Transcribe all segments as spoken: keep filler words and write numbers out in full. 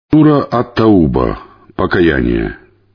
Сура Ат-Тауба. Покаяние.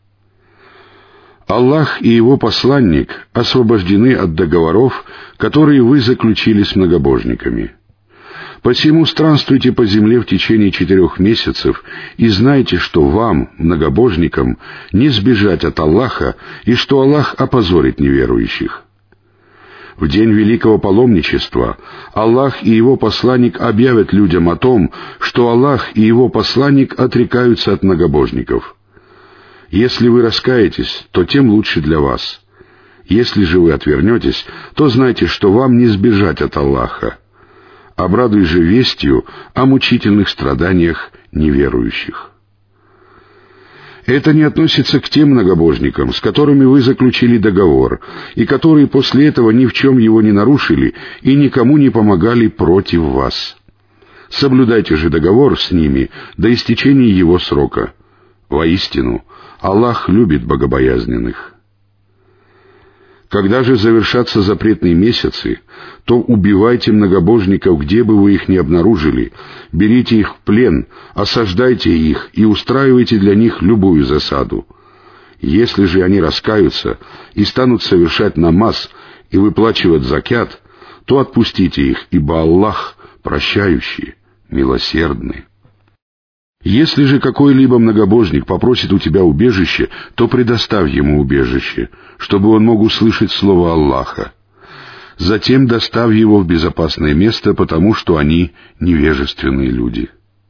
Аллах и Его посланник освобождены от договоров, которые вы заключили с многобожниками. Посему странствуйте по земле в течение четырех месяцев и знайте, что вам, многобожникам, не сбежать от Аллаха и что Аллах опозорит неверующих. В день великого паломничества Аллах и Его посланник объявят людям о том, что Аллах и Его посланник отрекаются от многобожников. Если вы раскаетесь, то тем лучше для вас. Если же вы отвернетесь, то знайте, что вам не сбежать от Аллаха. Обрадуй же вестью о мучительных страданиях неверующих. Это не относится к тем многобожникам, с которыми вы заключили договор, и которые после этого ни в чем его не нарушили и никому не помогали против вас. Соблюдайте же договор с ними до истечения его срока. Воистину, Аллах любит богобоязненных. Когда же завершатся запретные месяцы, то убивайте многобожников, где бы вы их ни обнаружили, берите их в плен, осаждайте их и устраивайте для них любую засаду. Если же они раскаются и станут совершать намаз и выплачивать закят, то отпустите их, ибо Аллах прощающий, милосердный. Если же какой-либо многобожник попросит у тебя убежище, то предоставь ему убежище, чтобы он мог услышать слово Аллаха. Затем доставь его в безопасное место, потому что они невежественные люди.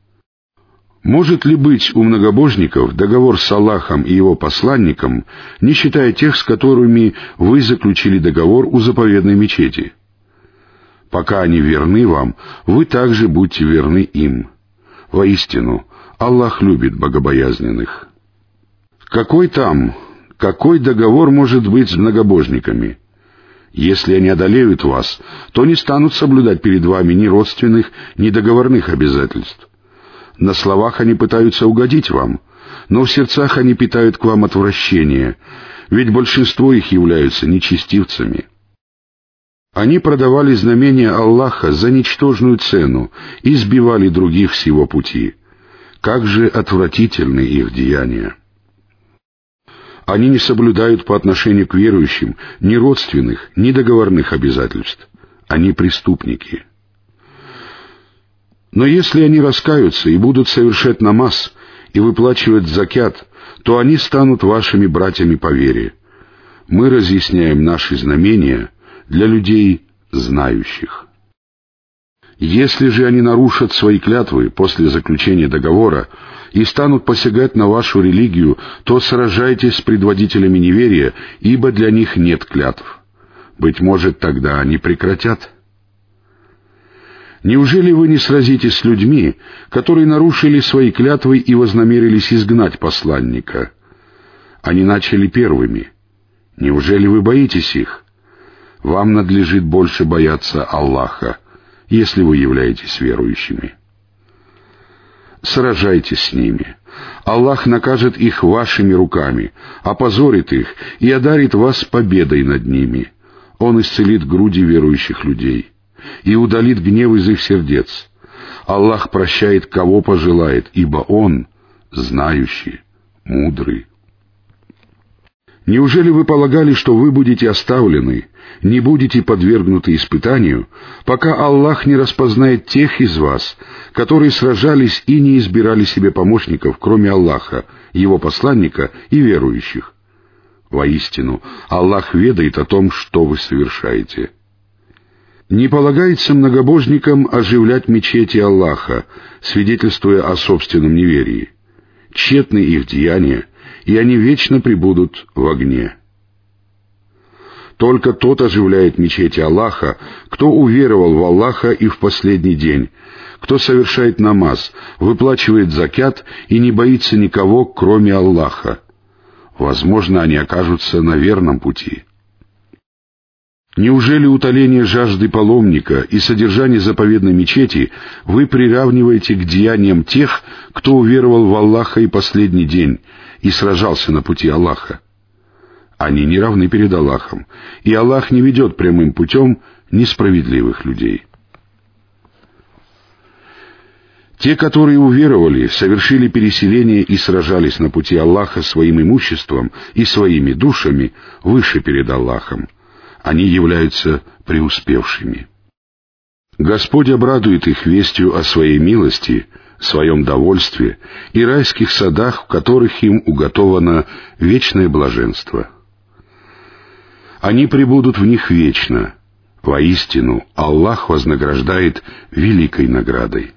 Может ли быть у многобожников договор с Аллахом и Его посланником, не считая тех, с которыми вы заключили договор у заповедной мечети? Пока они верны вам, вы также будьте верны им. Воистину, Аллах любит богобоязненных. Какой там, какой договор может быть с многобожниками? Если они одолеют вас, то не станут соблюдать перед вами ни родственных, ни договорных обязательств. На словах они пытаются угодить вам, но в сердцах они питают к вам отвращение, ведь большинство их являются нечестивцами. Они продавали знамения Аллаха за ничтожную цену и сбивали других с его пути. Как же отвратительны их деяния! Они не соблюдают по отношению к верующим ни родственных, ни договорных обязательств. Они преступники. Но если они раскаются и будут совершать намаз и выплачивать закят, то они станут вашими братьями по вере. Мы разъясняем наши знамения для людей знающих. Если же они нарушат свои клятвы после заключения договора и станут посягать на вашу религию, то сражайтесь с предводителями неверия, ибо для них нет клятв. Быть может, тогда они прекратят. Неужели вы не сразитесь с людьми, которые нарушили свои клятвы и вознамерились изгнать посланника? Они начали первыми. Неужели вы боитесь их? Вам надлежит больше бояться Аллаха, если вы являетесь верующими. Сражайтесь с ними. Аллах накажет их вашими руками, опозорит их и одарит вас победой над ними. Он исцелит груди верующих людей и удалит гнев из их сердец. Аллах прощает, кого пожелает, ибо Он знающий, мудрый. Неужели вы полагали, что вы будете оставлены, не будете подвергнуты испытанию, пока Аллах не распознает тех из вас, которые сражались и не избирали себе помощников, кроме Аллаха, Его посланника и верующих? Воистину, Аллах ведает о том, что вы совершаете. Не полагается многобожникам оживлять мечети Аллаха, свидетельствуя о собственном неверии. Тщетны их деяния, и они вечно пребудут в огне. Только тот оживляет мечети Аллаха, кто уверовал в Аллаха и в последний день, кто совершает намаз, выплачивает закят и не боится никого, кроме Аллаха. Возможно, они окажутся на верном пути. Неужели утоление жажды паломника и содержание заповедной мечети вы приравниваете к деяниям тех, кто уверовал в Аллаха и последний день и сражался на пути Аллаха? Они не равны перед Аллахом, и Аллах не ведет прямым путем несправедливых людей. Те, которые уверовали, совершили переселение и сражались на пути Аллаха своим имуществом и своими душами выше перед Аллахом. Они являются преуспевшими. Господь обрадует их вестью о своей милости, своем довольстве и райских садах, в которых им уготовано вечное блаженство. Они пребудут в них вечно. Воистину, Аллах вознаграждает великой наградой.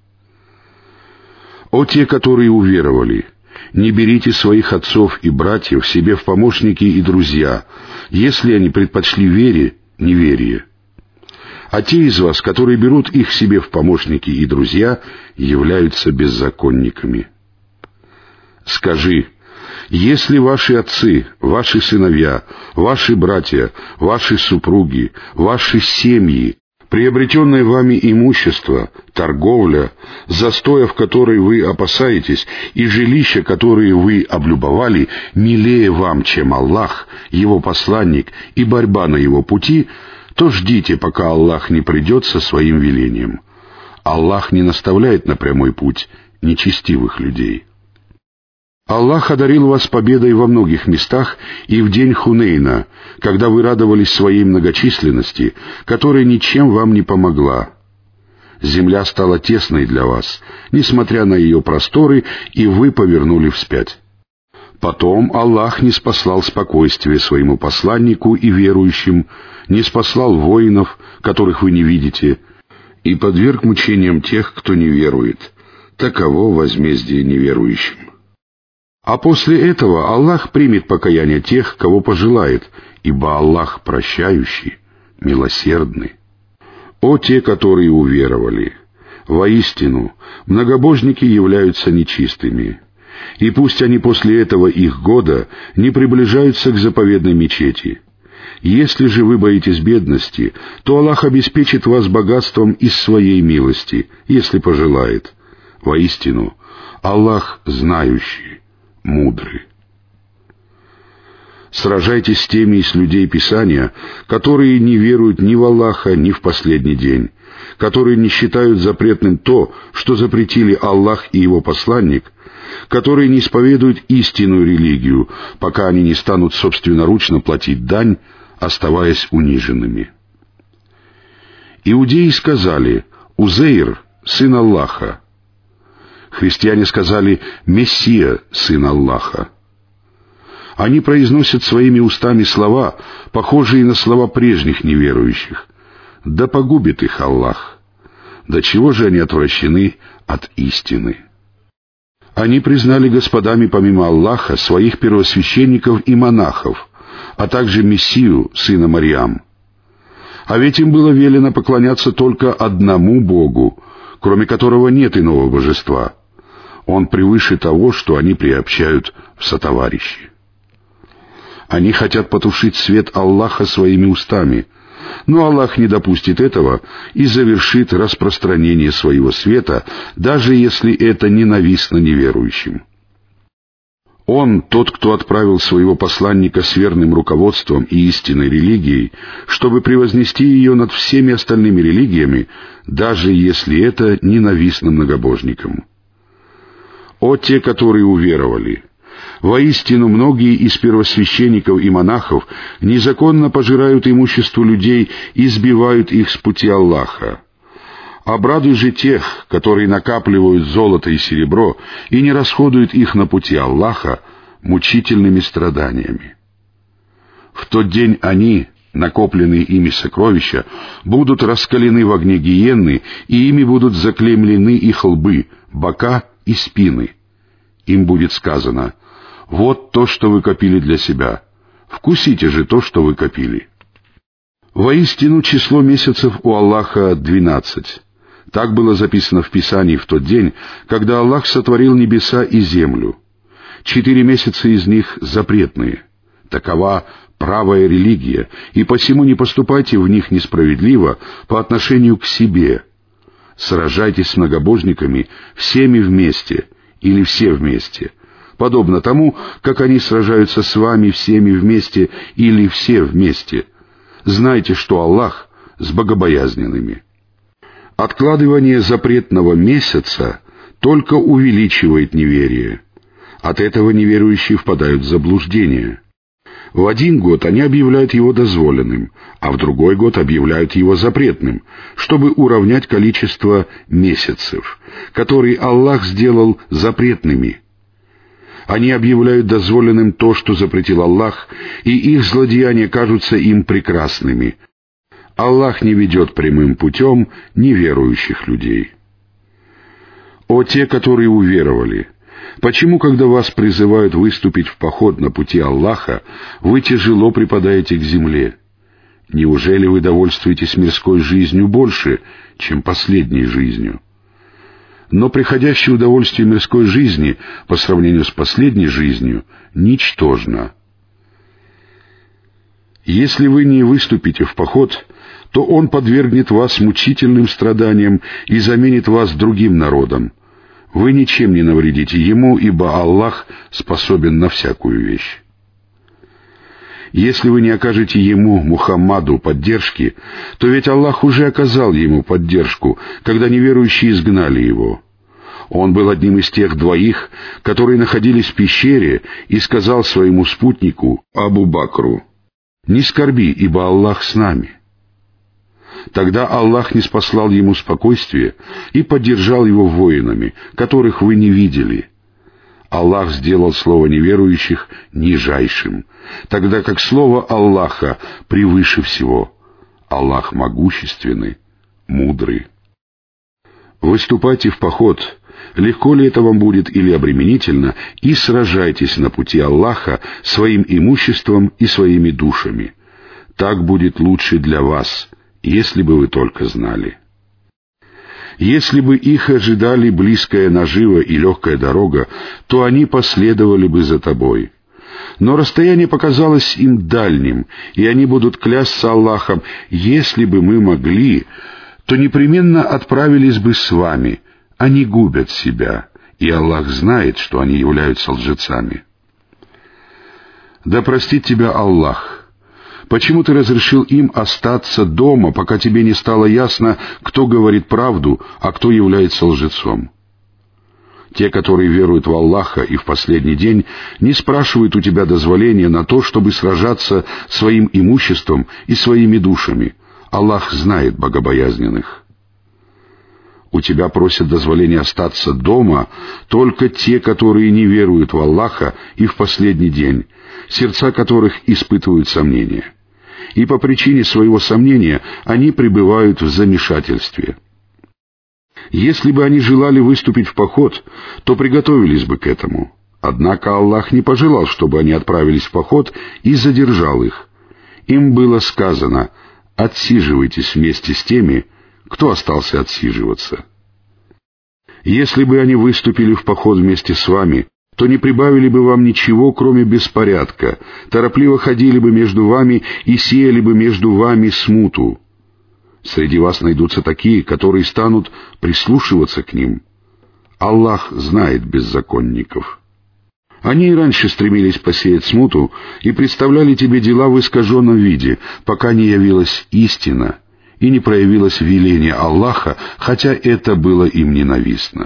О те, которые уверовали, не берите своих отцов и братьев себе в помощники и друзья, если они предпочли вере неверие. А те из вас, которые берут их себе в помощники и друзья, являются беззаконниками. Скажи: если ваши отцы, ваши сыновья, ваши братья, ваши супруги, ваши семьи, приобретенное вами имущество, торговля, застоя, в которой вы опасаетесь, и жилища, которые вы облюбовали, милее вам, чем Аллах, Его посланник и борьба на Его пути, то ждите, пока Аллах не придет со своим велением. Аллах не наставляет на прямой путь нечестивых людей. Аллах одарил вас победой во многих местах и в день Хунейна, когда вы радовались своей многочисленности, которая ничем вам не помогла. Земля стала тесной для вас, несмотря на ее просторы, и вы повернули вспять. Потом Аллах ниспослал спокойствие своему посланнику и верующим, ниспослал воинов, которых вы не видите, и подверг мучениям тех, кто не верует. Таково возмездие неверующим. А после этого Аллах примет покаяние тех, кого пожелает, ибо Аллах прощающий, милосердный. О те, которые уверовали! Воистину, многобожники являются нечистыми. И пусть они после этого их года не приближаются к заповедной мечети. Если же вы боитесь бедности, то Аллах обеспечит вас богатством из своей милости, если пожелает. Воистину, Аллах знающий, мудрый. Сражайтесь с теми из людей Писания, которые не веруют ни в Аллаха, ни в последний день, которые не считают запретным то, что запретили Аллах и Его посланник, которые не исповедуют истинную религию, пока они не станут собственноручно платить дань, оставаясь униженными. Иудеи сказали: «Узейр, сын Аллаха». Христиане сказали: «Мессия, сын Аллаха». Они произносят своими устами слова, похожие на слова прежних неверующих. Да погубит их Аллах. До чего же они отвращены от истины? Они признали господами помимо Аллаха своих первосвященников и монахов, а также Мессию, сына Марьям. А ведь им было велено поклоняться только одному Богу, кроме которого нет иного божества. Он превыше того, что они приобщают в сотоварищи. Они хотят потушить свет Аллаха своими устами, но Аллах не допустит этого и завершит распространение своего света, даже если это ненавистно неверующим. Он, тот, кто отправил своего посланника с верным руководством и истинной религией, чтобы превознести ее над всеми остальными религиями, даже если это ненавистно многобожникам. О те, которые уверовали! Воистину, многие из первосвященников и монахов незаконно пожирают имущество людей и сбивают их с пути Аллаха. Обрадуй же тех, которые накапливают золото и серебро и не расходуют их на пути Аллаха, мучительными страданиями. В тот день они, накопленные ими сокровища, будут раскалены в огне гиенны, и ими будут заклеймлены их лбы, бока и спины. Им будет сказано: «Вот то, что вы копили для себя. Вкусите же то, что вы копили». Воистину, число месяцев у Аллаха двенадцать. Так было записано в Писании в тот день, когда Аллах сотворил небеса и землю. Четыре месяца из них запретные. Такова правая религия, и посему не поступайте в них несправедливо по отношению к себе. Сражайтесь с многобожниками всеми вместе или все вместе, подобно тому, как они сражаются с вами всеми вместе или все вместе. Знайте, что Аллах с богобоязненными. Откладывание запретного месяца только увеличивает неверие. От этого неверующие впадают в заблуждение. В один год они объявляют его дозволенным, а в другой год объявляют его запретным, чтобы уравнять количество месяцев, которые Аллах сделал запретными. Они объявляют дозволенным то, что запретил Аллах, и их злодеяния кажутся им прекрасными. Аллах не ведет прямым путем неверующих людей. О те, которые уверовали! Почему, когда вас призывают выступить в поход на пути Аллаха, вы тяжело припадаете к земле? Неужели вы довольствуетесь мирской жизнью больше, чем последней жизнью? Но приходящее удовольствие мирской жизни по сравнению с последней жизнью ничтожно. Если вы не выступите в поход, то он подвергнет вас мучительным страданиям и заменит вас другим народом. Вы ничем не навредите ему, ибо Аллах способен на всякую вещь. Если вы не окажете ему, Мухаммаду, поддержки, то ведь Аллах уже оказал ему поддержку, когда неверующие изгнали его. Он был одним из тех двоих, которые находились в пещере, и сказал своему спутнику, Абу Бакру: «Не скорби, ибо Аллах с нами». Тогда Аллах ниспослал ему спокойствие и поддержал его воинами, которых вы не видели. Аллах сделал слово неверующих нижайшим, тогда как слово Аллаха превыше всего. Аллах могущественный, мудрый. Выступайте в поход, легко ли это вам будет или обременительно, и сражайтесь на пути Аллаха своим имуществом и своими душами. Так будет лучше для вас, если бы вы только знали. Если бы их ожидали близкая нажива и легкая дорога, то они последовали бы за тобой. Но расстояние показалось им дальним, и они будут клясться Аллахом: если бы мы могли, то непременно отправились бы с вами. Они губят себя, и Аллах знает, что они являются лжецами. Да простит тебя Аллах! Почему ты разрешил им остаться дома, пока тебе не стало ясно, кто говорит правду, а кто является лжецом? Те, которые веруют в Аллаха и в последний день, не спрашивают у тебя дозволения на то, чтобы сражаться своим имуществом и своими душами. Аллах знает богобоязненных. У тебя просят дозволения остаться дома только те, которые не веруют в Аллаха и в последний день, сердца которых испытывают сомнения. И по причине своего сомнения они пребывают в замешательстве. Если бы они желали выступить в поход, то приготовились бы к этому. Однако Аллах не пожелал, чтобы они отправились в поход, и задержал их. Им было сказано: «Отсиживайтесь вместе с теми, кто остался отсиживаться». Если бы они выступили в поход вместе с вами, то не прибавили бы вам ничего, кроме беспорядка, торопливо ходили бы между вами и сеяли бы между вами смуту. Среди вас найдутся такие, которые станут прислушиваться к ним. Аллах знает беззаконников. Они и раньше стремились посеять смуту и представляли тебе дела в искаженном виде, пока не явилась истина и не проявилось веление Аллаха, хотя это было им ненавистно.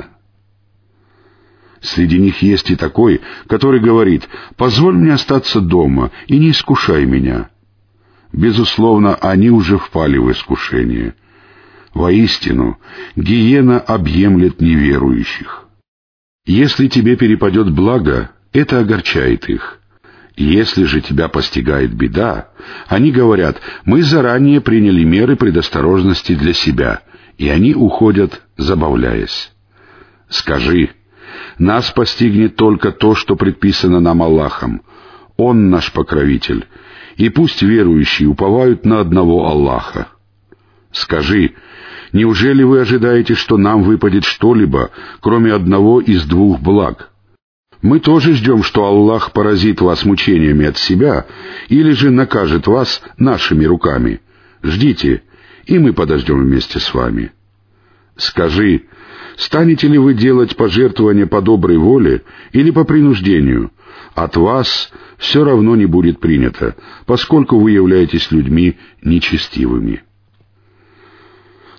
Среди них есть и такой, который говорит: «Позволь мне остаться дома и не искушай меня». Безусловно, они уже впали в искушение. Воистину, гиена объемлет неверующих. Если тебе перепадет благо, это огорчает их. Если же тебя постигает беда, они говорят: «Мы заранее приняли меры предосторожности для себя», и они уходят, забавляясь. Скажи: нас постигнет только то, что предписано нам Аллахом. Он наш покровитель, и пусть верующие уповают на одного Аллаха. Скажи: неужели вы ожидаете, что нам выпадет что-либо, кроме одного из двух благ? Мы тоже ждем, что Аллах поразит вас мучениями от себя, или же накажет вас нашими руками. Ждите, и мы подождем вместе с вами. Скажи: станете ли вы делать пожертвования по доброй воле или по принуждению? От вас все равно не будет принято, поскольку вы являетесь людьми нечестивыми.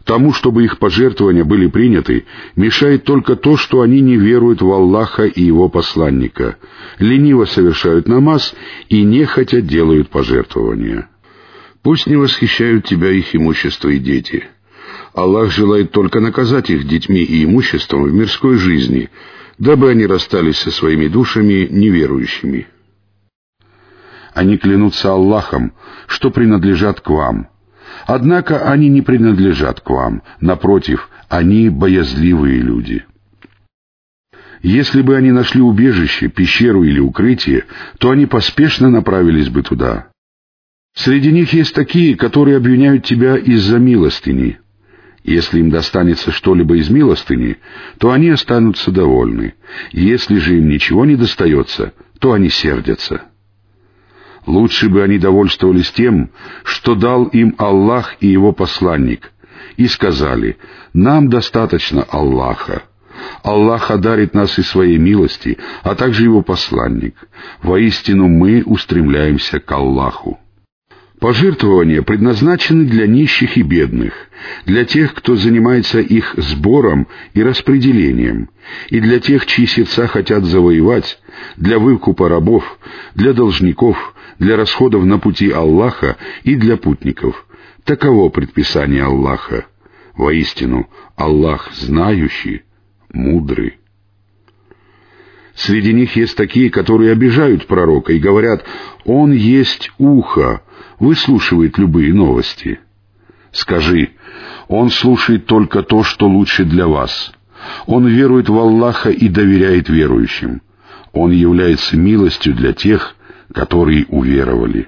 Тому, чтобы их пожертвования были приняты, мешает только то, что они не веруют в Аллаха и Его посланника, лениво совершают намаз и нехотя делают пожертвования. Пусть не восхищают тебя их имущество и дети. Аллах желает только наказать их детьми и имуществом в мирской жизни, дабы они расстались со своими душами неверующими. Они клянутся Аллахом, что принадлежат к вам. Однако они не принадлежат к вам, напротив, они боязливые люди. Если бы они нашли убежище, пещеру или укрытие, то они поспешно направились бы туда. Среди них есть такие, которые обвиняют тебя из-за милостыни. Если им достанется что-либо из милостыни, то они останутся довольны. Если же им ничего не достается, то они сердятся. Лучше бы они довольствовались тем, что дал им Аллах и Его посланник, и сказали: «Нам достаточно Аллаха. Аллах одарит нас и своей милости, а также Его посланник. Воистину мы устремляемся к Аллаху». Пожертвования предназначены для нищих и бедных, для тех, кто занимается их сбором и распределением, и для тех, чьи сердца хотят завоевать, для выкупа рабов, для должников, для расходов на пути Аллаха и для путников. Таково предписание Аллаха. Воистину, Аллах знающий, мудрый. Среди них есть такие, которые обижают пророка и говорят: «Он есть ухо, выслушивает любые новости». Скажи: «Он слушает только то, что лучше для вас. Он верует в Аллаха и доверяет верующим. Он является милостью для тех, которые уверовали».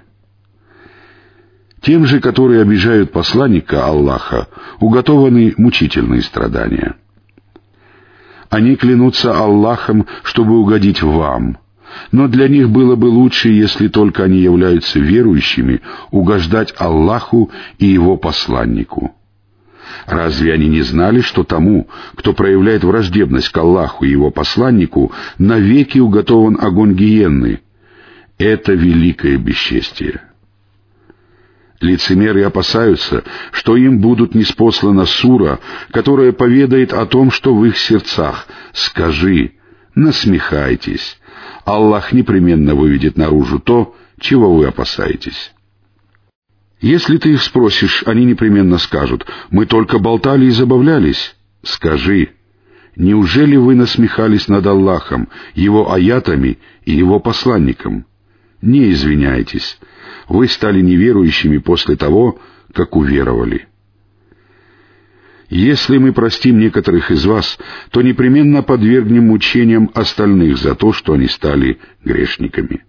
Тем же, которые обижают посланника Аллаха, уготованы мучительные страдания. Они клянутся Аллахом, чтобы угодить вам, но для них было бы лучше, если только они являются верующими, угождать Аллаху и Его посланнику. Разве они не знали, что тому, кто проявляет враждебность к Аллаху и Его посланнику, навеки уготован огонь гиенны? Это великое бесчестие. Лицемеры опасаются, что им будут ниспослана сура, которая поведает о том, что в их сердцах. Скажи: насмехайтесь. Аллах непременно выведет наружу то, чего вы опасаетесь. Если ты их спросишь, они непременно скажут: мы только болтали и забавлялись. Скажи: неужели вы насмехались над Аллахом, Его аятами и Его посланником? Не извиняйтесь. Вы стали неверующими после того, как уверовали. Если мы простим некоторых из вас, то непременно подвергнем мучениям остальных за то, что они стали грешниками.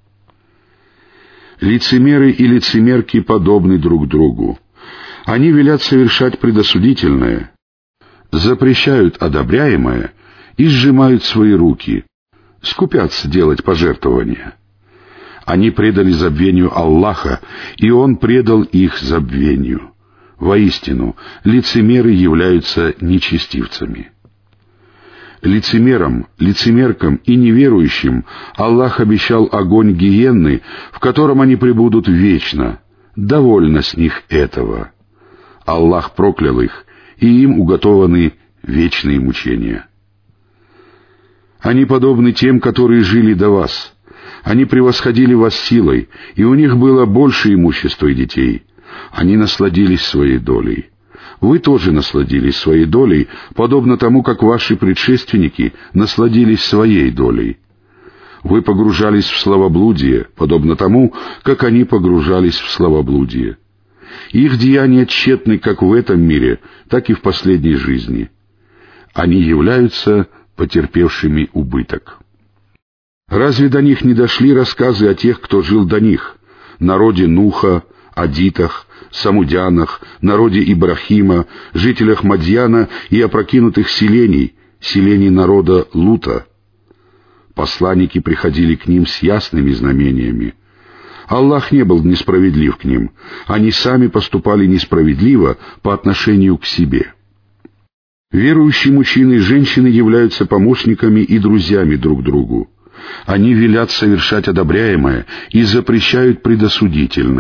Лицемеры и лицемерки подобны друг другу. Они велят совершать предосудительное, запрещают одобряемое и сжимают свои руки, скупятся делать пожертвования. Они предали забвению Аллаха, и Он предал их забвению. Воистину, лицемеры являются нечестивцами. Лицемерам, лицемеркам и неверующим Аллах обещал огонь гиенны, в котором они пребудут вечно. Довольно с них этого. Аллах проклял их, и им уготованы вечные мучения. Они подобны тем, которые жили до вас. Они превосходили вас силой, и у них было больше имущества и детей. Они насладились своей долей. Вы тоже насладились своей долей, подобно тому, как ваши предшественники насладились своей долей. Вы погружались в словоблудие, подобно тому, как они погружались в словоблудие. Их деяния тщетны как в этом мире, так и в последней жизни. Они являются потерпевшими убыток. Разве до них не дошли рассказы о тех, кто жил до них, народе Нуха, Адитах, Самудянах, народе Ибрахима, жителях Мадьяна и опрокинутых селений, селений народа Лута? Посланники приходили к ним с ясными знамениями. Аллах не был несправедлив к ним, они сами поступали несправедливо по отношению к себе. Верующие мужчины и женщины являются помощниками и друзьями друг другу. Они велят совершать одобряемое и запрещают предосудительное.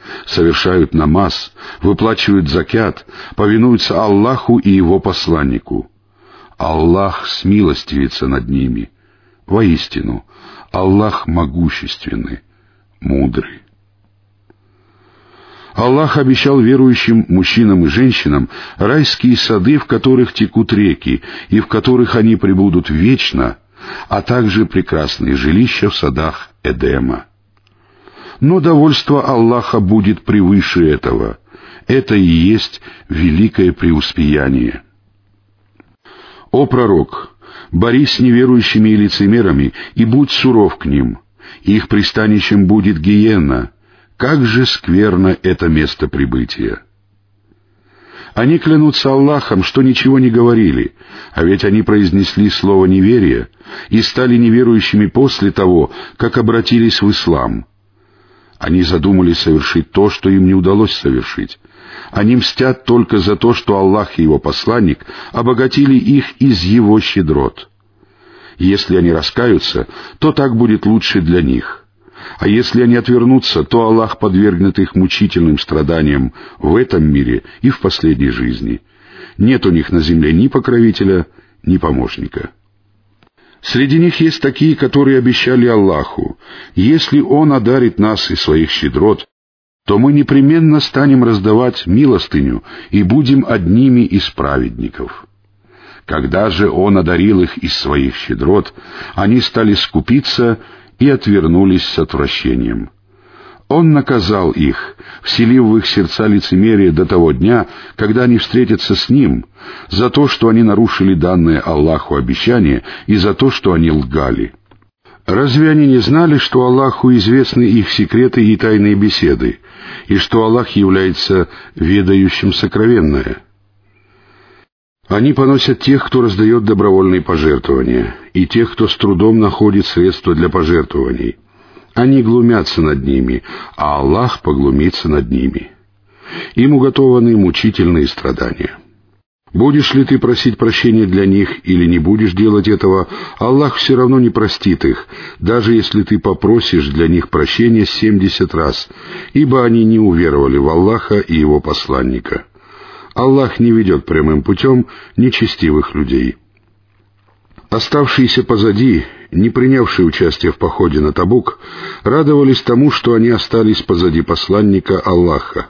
совершают намаз, выплачивают закят, повинуются Аллаху и Его посланнику. Аллах смилостивится над ними. Воистину, Аллах могущественный, мудрый. Аллах обещал верующим мужчинам и женщинам райские сады, в которых текут реки, и в которых они пребудут вечно, а также прекрасные жилища в садах Эдема. Но довольство Аллаха будет превыше этого. Это и есть великое преуспеяние. О пророк, борись с неверующими и лицемерами, и будь суров к ним. Их пристанищем будет гиенна. Как же скверно это место прибытия! Они клянутся Аллахом, что ничего не говорили, а ведь они произнесли слово неверия и стали неверующими после того, как обратились в ислам. Они задумали совершить то, что им не удалось совершить. Они мстят только за то, что Аллах и Его посланник обогатили их из Его щедрот. Если они раскаются, то так будет лучше для них. А если они отвернутся, то Аллах подвергнет их мучительным страданиям в этом мире и в последней жизни. Нет у них на земле ни покровителя, ни помощника. Среди них есть такие, которые обещали Аллаху: если Он одарит нас из своих щедрот, то мы непременно станем раздавать милостыню и будем одними из праведников. Когда же Он одарил их из своих щедрот, они стали скупиться и отвернулись с отвращением. Он наказал их, вселив в их сердца лицемерие до того дня, когда они встретятся с Ним, за то, что они нарушили данное Аллаху обещание, и за то, что они лгали. Разве они не знали, что Аллаху известны их секреты и тайные беседы, и что Аллах является ведающим сокровенное? Они поносят тех, кто раздает добровольные пожертвования, и тех, кто с трудом находит средства для пожертвований. Они глумятся над ними, а Аллах поглумится над ними. Им уготованы мучительные страдания. Будешь ли ты просить прощения для них или не будешь делать этого, Аллах все равно не простит их, даже если ты попросишь для них прощения семьдесят раз, ибо они не уверовали в Аллаха и Его посланника. Аллах не ведет прямым путем нечестивых людей. Оставшиеся позади, не принявшие участие в походе на Табук, радовались тому, что они остались позади посланника Аллаха.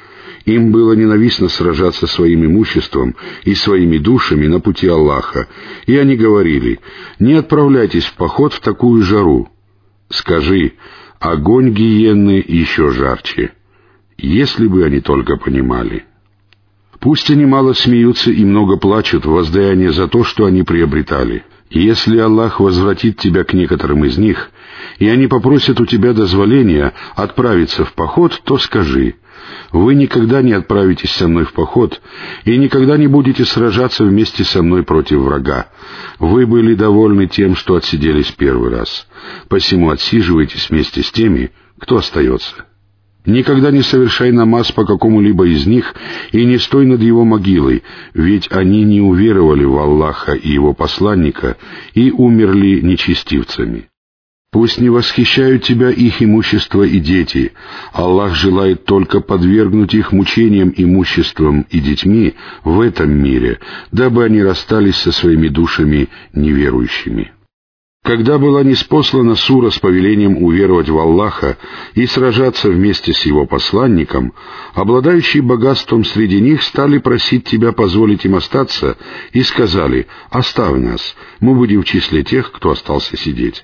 Им было ненавистно сражаться своим имуществом и своими душами на пути Аллаха, и они говорили: «Не отправляйтесь в поход в такую жару». Скажи: огонь гиенны еще жарче. Если бы они только понимали. Пусть они мало смеются и много плачут в воздаяние за то, что они приобретали. Если Аллах возвратит тебя к некоторым из них, и они попросят у тебя дозволения отправиться в поход, то скажи: вы никогда не отправитесь со мной в поход и никогда не будете сражаться вместе со мной против врага. Вы были довольны тем, что отсиделись первый раз, посему отсиживайтесь вместе с теми, кто остается. Никогда не совершай намаз по какому-либо из них и не стой над его могилой, ведь они не уверовали в Аллаха и Его посланника и умерли нечестивцами. Пусть не восхищают тебя их имущество и дети. Аллах желает только подвергнуть их мучениям имуществом и детьми в этом мире, дабы они расстались со своими душами неверующими. Когда была ниспослана сура с повелением уверовать в Аллаха и сражаться вместе с Его посланником, обладающие богатством среди них стали просить тебя позволить им остаться и сказали: «Оставь нас, мы будем в числе тех, кто остался сидеть».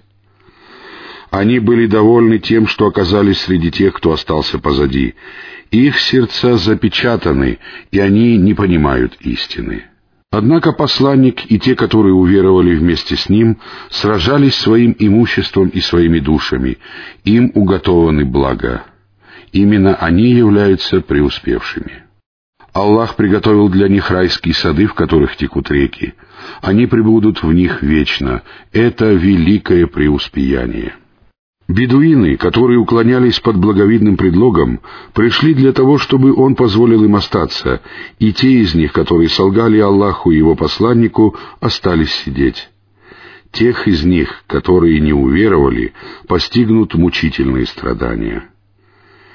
Они были довольны тем, что оказались среди тех, кто остался позади. Их сердца запечатаны, и они не понимают истины. Однако посланник и те, которые уверовали вместе с ним, сражались своим имуществом и своими душами. Им уготованы блага. Именно они являются преуспевшими. Аллах приготовил для них райские сады, в которых текут реки. Они пребудут в них вечно. Это великое преуспеяние. Бедуины, которые уклонялись под благовидным предлогом, пришли для того, чтобы Он позволил им остаться, и те из них, которые солгали Аллаху и Его посланнику, остались сидеть. Тех из них, которые не уверовали, постигнут мучительные страдания.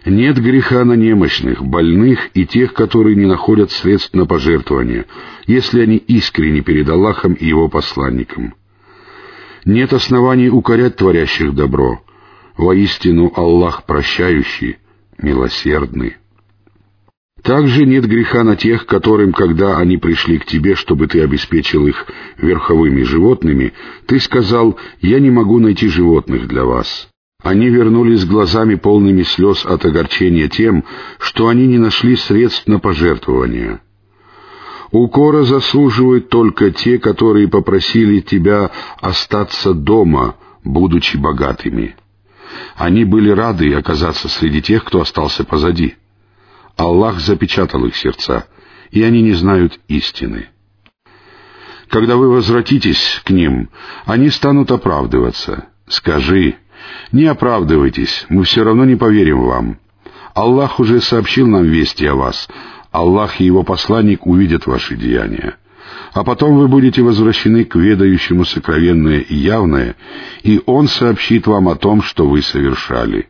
Нет греха на немощных, больных и тех, которые не находят средств на пожертвование, если они искренни перед Аллахом и Его посланником. Нет оснований укорять творящих добро. Воистину Аллах прощающий, милосердный. Также нет греха на тех, которым, когда они пришли к тебе, чтобы ты обеспечил их верховыми животными, ты сказал: «Я не могу найти животных для вас». Они вернулись с глазами полными слез от огорчения тем, что они не нашли средств на пожертвования. Укора заслуживают только те, которые попросили тебя остаться дома, будучи богатыми. Они были рады оказаться среди тех, кто остался позади. Аллах запечатал их сердца, и они не знают истины. Когда вы возвратитесь к ним, они станут оправдываться. Скажи: «Не оправдывайтесь, мы все равно не поверим вам. Аллах уже сообщил нам вести о вас. Аллах и Его посланник увидят ваши деяния. А потом вы будете возвращены к ведающему сокровенное и явное, и Он сообщит вам о том, что вы совершали».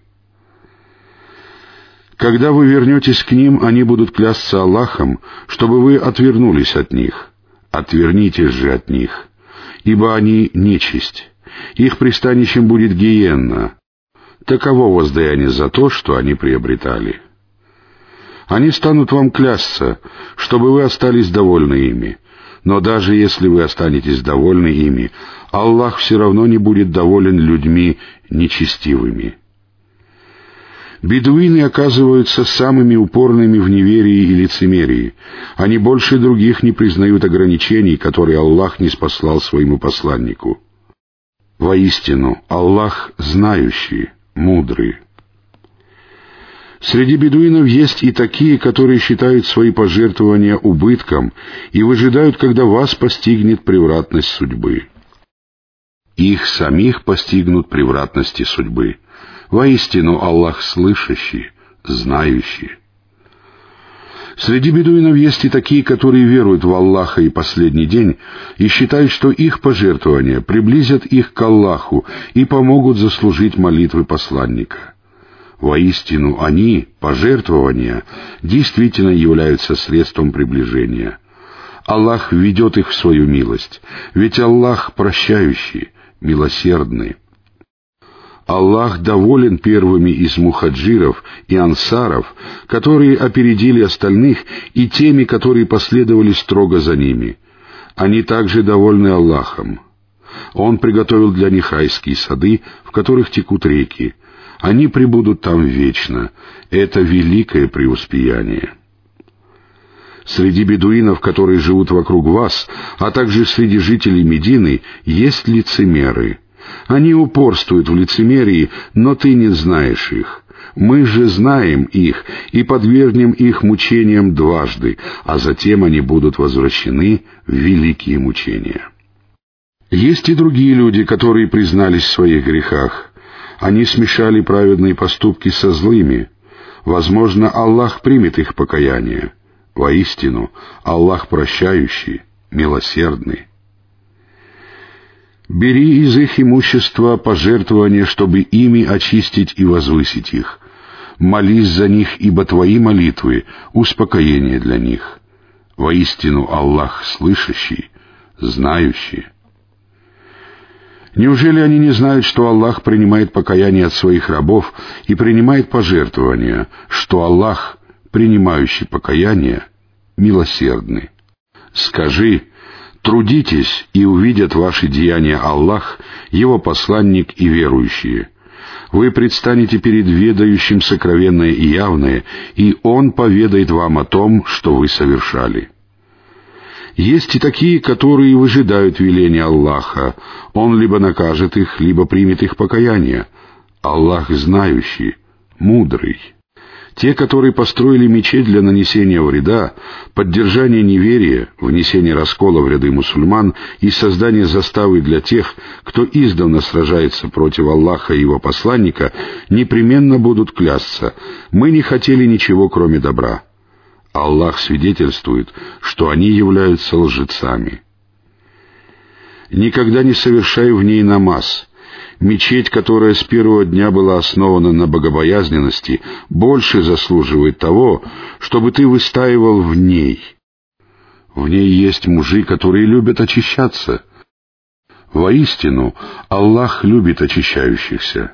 Когда вы вернетесь к ним, они будут клясться Аллахом, чтобы вы отвернулись от них. Отвернитесь же от них, ибо они нечисть. Их пристанищем будет гиенна. Таково воздаяние за то, что они приобретали. Они станут вам клясться, чтобы вы остались довольны ими. Но даже если вы останетесь довольны ими, Аллах все равно не будет доволен людьми нечестивыми. Бедуины оказываются самыми упорными в неверии и лицемерии. Они больше других не признают ограничений, которые Аллах ниспослал своему посланнику. Воистину, Аллах знающий, мудрый. Среди бедуинов есть и такие, которые считают свои пожертвования убытком и выжидают, когда вас постигнет превратность судьбы. Их самих постигнут превратности судьбы. Воистину, Аллах слышащий, знающий. Среди бедуинов есть и такие, которые веруют в Аллаха и последний день и считают, что их пожертвования приблизят их к Аллаху и помогут заслужить молитвы посланника. Воистину, они, пожертвования, действительно являются средством приближения. Аллах ведет их в свою милость, ведь Аллах прощающий, милосердный. Аллах доволен первыми из мухаджиров и ансаров, которые опередили остальных, и теми, которые последовали строго за ними. Они также довольны Аллахом. Он приготовил для них райские сады, в которых текут реки. Они пребудут там вечно. Это великое преуспеяние. Среди бедуинов, которые живут вокруг вас, а также среди жителей Медины, есть лицемеры. Они упорствуют в лицемерии, но ты не знаешь их. Мы же знаем их и подвергнем их мучениям дважды, а затем они будут возвращены в великие мучения. Есть и другие люди, которые признались в своих грехах. Они смешали праведные поступки со злыми. Возможно, Аллах примет их покаяние. Воистину, Аллах прощающий, милосердный. Бери из их имущества пожертвования, чтобы ими очистить и возвысить их. Молись за них, ибо твои молитвы — успокоение для них. Воистину Аллах слышащий, знающий. Неужели они не знают, что Аллах принимает покаяние от своих рабов и принимает пожертвования, что Аллах, принимающий покаяние, милосердный? Скажи: трудитесь, и увидят ваши деяния Аллах, Его посланник и верующие. Вы предстанете перед ведающим сокровенное и явное, и Он поведает вам о том, что вы совершали. Есть и такие, которые выжидают веления Аллаха. Он либо накажет их, либо примет их покаяние. Аллах знающий, мудрый. Те, которые построили мечеть для нанесения вреда, поддержания неверия, внесения раскола в ряды мусульман и создания заставы для тех, кто издавна сражается против Аллаха и Его посланника, непременно будут клясться: «Мы не хотели ничего, кроме добра». Аллах свидетельствует, что они являются лжецами. Никогда не совершай в ней намаз, Мечеть, которая с первого дня была основана на богобоязненности, больше заслуживает того, чтобы ты выстаивал в ней. В ней есть мужи, которые любят очищаться. Воистину, Аллах любит очищающихся.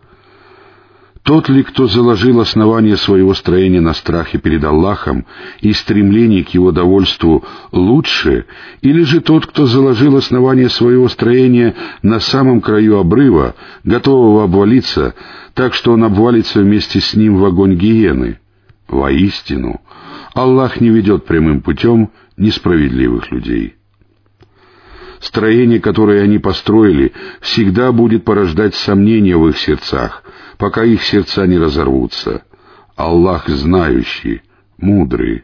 Тот ли, кто заложил основание своего строения на страхе перед Аллахом и стремлении к Его довольству, лучше, или же тот, кто заложил основание своего строения на самом краю обрыва, готового обвалиться, так что он обвалится вместе с ним в огонь гиены? Воистину, Аллах не ведет прямым путем несправедливых людей. Строение, которое они построили, всегда будет порождать сомнения в их сердцах, пока их сердца не разорвутся. Аллах знающий, мудрый.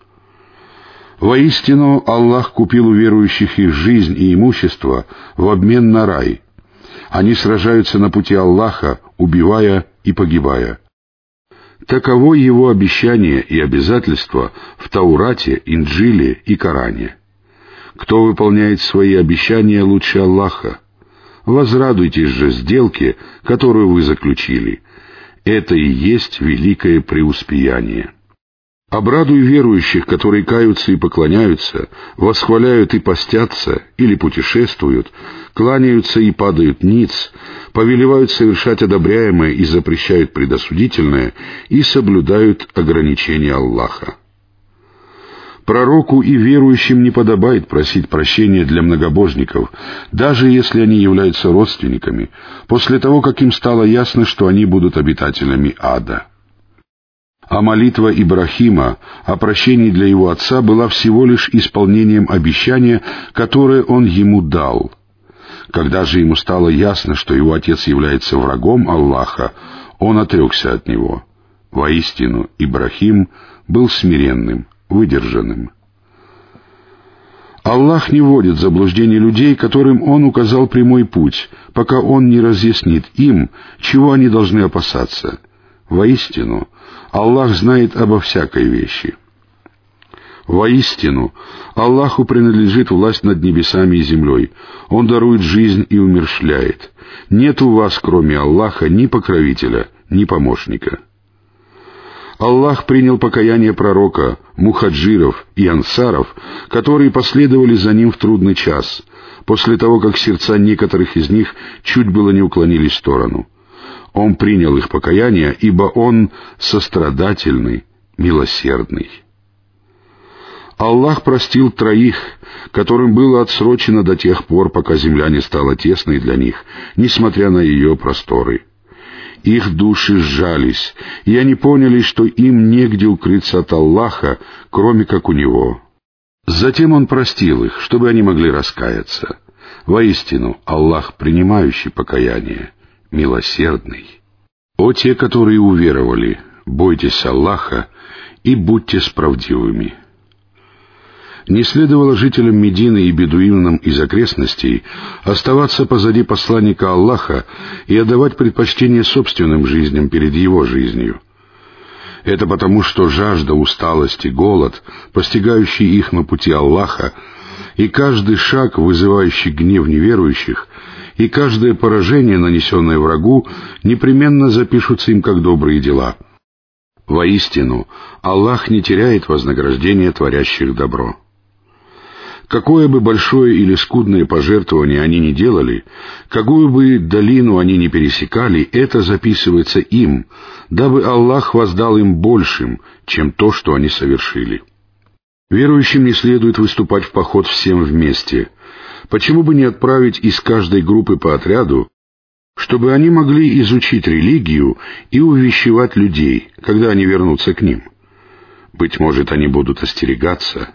Воистину, Аллах купил у верующих их жизнь и имущество в обмен на рай. Они сражаются на пути Аллаха, убивая и погибая. Таково Его обещание и обязательство в Таурате, Инджиле и Коране. Кто выполняет свои обещания лучше Аллаха? Возрадуйтесь же сделке, которую вы заключили. Это и есть великое преуспеяние. Обрадуй верующих, которые каются и поклоняются, восхваляют и постятся, или путешествуют, кланяются и падают ниц, повелевают совершать одобряемое и запрещают предосудительное, и соблюдают ограничения Аллаха. Пророку и верующим не подобает просить прощения для многобожников, даже если они являются родственниками, после того, как им стало ясно, что они будут обитателями ада. А молитва Ибрахима о прощении для его отца была всего лишь исполнением обещания, которое он ему дал. Когда же ему стало ясно, что его отец является врагом Аллаха, он отрекся от него. Воистину, Ибрахим был смиренным, выдержанным. Аллах не вводит в заблуждение людей, которым Он указал прямой путь, пока Он не разъяснит им, чего они должны опасаться. Воистину, Аллах знает обо всякой вещи. Воистину, Аллаху принадлежит власть над небесами и землей. Он дарует жизнь и умерщвляет. Нет у вас, кроме Аллаха, ни покровителя, ни помощника. Аллах принял покаяние пророка, мухаджиров и ансаров, которые последовали за ним в трудный час, после того, как сердца некоторых из них чуть было не уклонились в сторону. Он принял их покаяние, ибо Он сострадательный, милосердный. Аллах простил троих, которым было отсрочено до тех пор, пока земля не стала тесной для них, несмотря на ее просторы. Их души сжались, и они поняли, что им негде укрыться от Аллаха, кроме как у Него. Затем Он простил их, чтобы они могли раскаяться. Воистину, Аллах, принимающий покаяние, милосердный. О те, которые уверовали, бойтесь Аллаха и будьте справедливыми. Не следовало жителям Медины и бедуинам из окрестностей оставаться позади посланника Аллаха и отдавать предпочтение собственным жизням перед его жизнью. Это потому, что жажда, усталость и голод, постигающие их на пути Аллаха, и каждый шаг, вызывающий гнев неверующих, и каждое поражение, нанесенное врагу, непременно запишутся им как добрые дела. Воистину, Аллах не теряет вознаграждения творящих добро. Какое бы большое или скудное пожертвование они ни делали, какую бы долину они ни пересекали, это записывается им, дабы Аллах воздал им большим, чем то, что они совершили. Верующим не следует выступать в поход всем вместе. Почему бы не отправить из каждой группы по отряду, чтобы они могли изучить религию и увещевать людей, когда они вернутся к ним? Быть может, они будут остерегаться.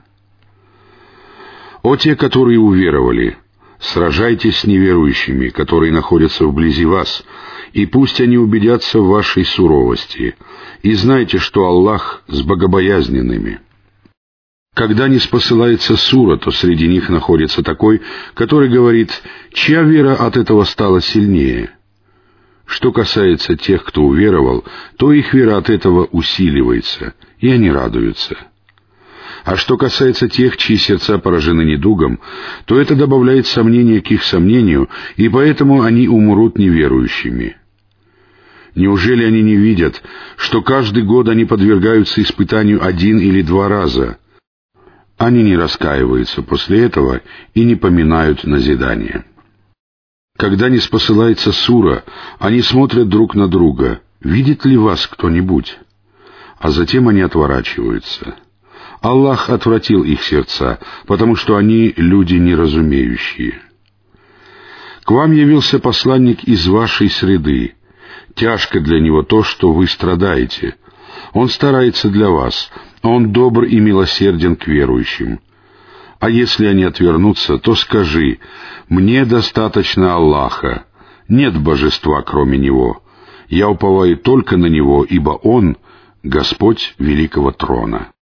О те, которые уверовали, сражайтесь с неверующими, которые находятся вблизи вас, и пусть они убедятся в вашей суровости, и знайте, что Аллах с богобоязненными. Когда не спосылается сура, то среди них находится такой, который говорит, чья вера от этого стала сильнее. Что касается тех, кто уверовал, то их вера от этого усиливается, и они радуются. А что касается тех, чьи сердца поражены недугом, то это добавляет сомнения к их сомнению, и поэтому они умрут неверующими. Неужели они не видят, что каждый год они подвергаются испытанию один или два раза? Они не раскаиваются после этого и не поминают назидания. Когда не спосылается сура, они смотрят друг на друга, видит ли вас кто-нибудь? А затем они отворачиваются. Аллах отвратил их сердца, потому что они люди неразумеющие. К вам явился посланник из вашей среды. Тяжко для него то, что вы страдаете. Он старается для вас, он добр и милосерден к верующим. А если они отвернутся, то скажи: «Мне достаточно Аллаха, нет божества, кроме Него. Я уповаю только на Него, ибо Он — Господь великого трона».